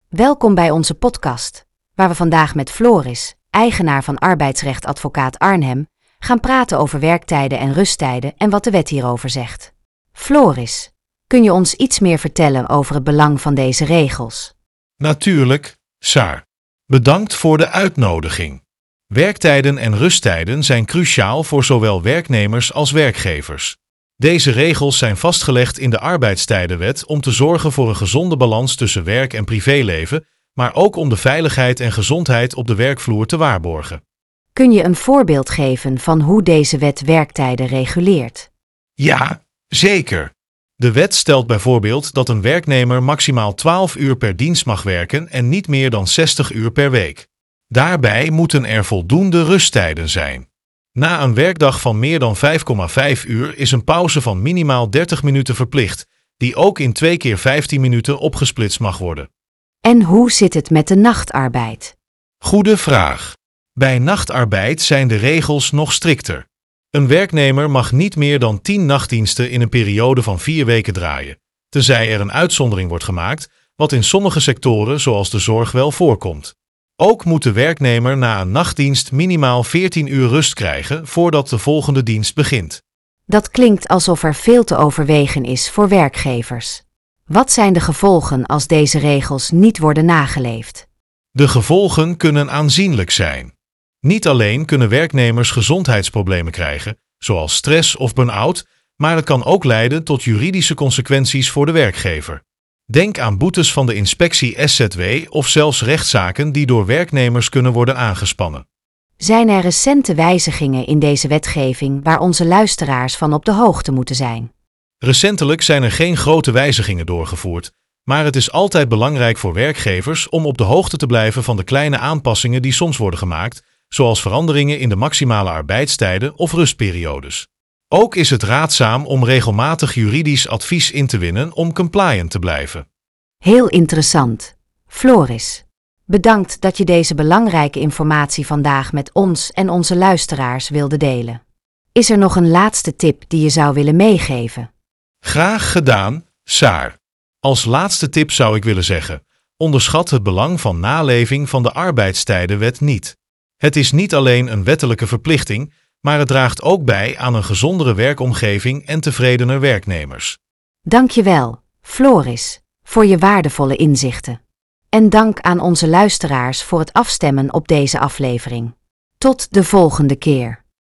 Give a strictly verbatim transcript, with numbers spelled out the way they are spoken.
Welkom bij onze podcast, waar we vandaag met Floris, eigenaar van arbeidsrechtadvocaat Arnhem, gaan praten over werktijden en rusttijden en wat de wet hierover zegt. Floris, kun je ons iets meer vertellen over het belang van deze regels? Natuurlijk, Saar. Bedankt voor de uitnodiging. Werktijden en rusttijden zijn cruciaal voor zowel werknemers als werkgevers. Deze regels zijn vastgelegd in de Arbeidstijdenwet om te zorgen voor een gezonde balans tussen werk- en privéleven, maar ook om de veiligheid en gezondheid op de werkvloer te waarborgen. Kun je een voorbeeld geven van hoe deze wet werktijden reguleert? Ja, zeker. De wet stelt bijvoorbeeld dat een werknemer maximaal twaalf uur per dienst mag werken en niet meer dan zestig uur per week. Daarbij moeten er voldoende rusttijden zijn. Na een werkdag van meer dan vijf komma vijf uur is een pauze van minimaal dertig minuten verplicht, die ook in twee keer vijftien minuten opgesplitst mag worden. En hoe zit het met de nachtarbeid? Goede vraag. Bij nachtarbeid zijn de regels nog strikter. Een werknemer mag niet meer dan tien nachtdiensten in een periode van vier weken draaien, tenzij er een uitzondering wordt gemaakt, wat in sommige sectoren zoals de zorg wel voorkomt. Ook moet de werknemer na een nachtdienst minimaal veertien uur rust krijgen voordat de volgende dienst begint. Dat klinkt alsof er veel te overwegen is voor werkgevers. Wat zijn de gevolgen als deze regels niet worden nageleefd? De gevolgen kunnen aanzienlijk zijn. Niet alleen kunnen werknemers gezondheidsproblemen krijgen, zoals stress of burn-out, maar het kan ook leiden tot juridische consequenties voor de werkgever. Denk aan boetes van de inspectie S Z W of zelfs rechtszaken die door werknemers kunnen worden aangespannen. Zijn er recente wijzigingen in deze wetgeving waar onze luisteraars van op de hoogte moeten zijn? Recentelijk zijn er geen grote wijzigingen doorgevoerd, maar het is altijd belangrijk voor werkgevers om op de hoogte te blijven van de kleine aanpassingen die soms worden gemaakt, zoals veranderingen in de maximale arbeidstijden of rustperiodes. Ook is het raadzaam om regelmatig juridisch advies in te winnen om compliant te blijven. Heel interessant. Floris, bedankt dat je deze belangrijke informatie vandaag met ons en onze luisteraars wilde delen. Is er nog een laatste tip die je zou willen meegeven? Graag gedaan, Saar. Als laatste tip zou ik willen zeggen, onderschat het belang van naleving van de Arbeidstijdenwet niet. Het is niet alleen een wettelijke verplichting, maar het draagt ook bij aan een gezondere werkomgeving en tevredener werknemers. Dank je wel, Floris, voor je waardevolle inzichten. En dank aan onze luisteraars voor het afstemmen op deze aflevering. Tot de volgende keer.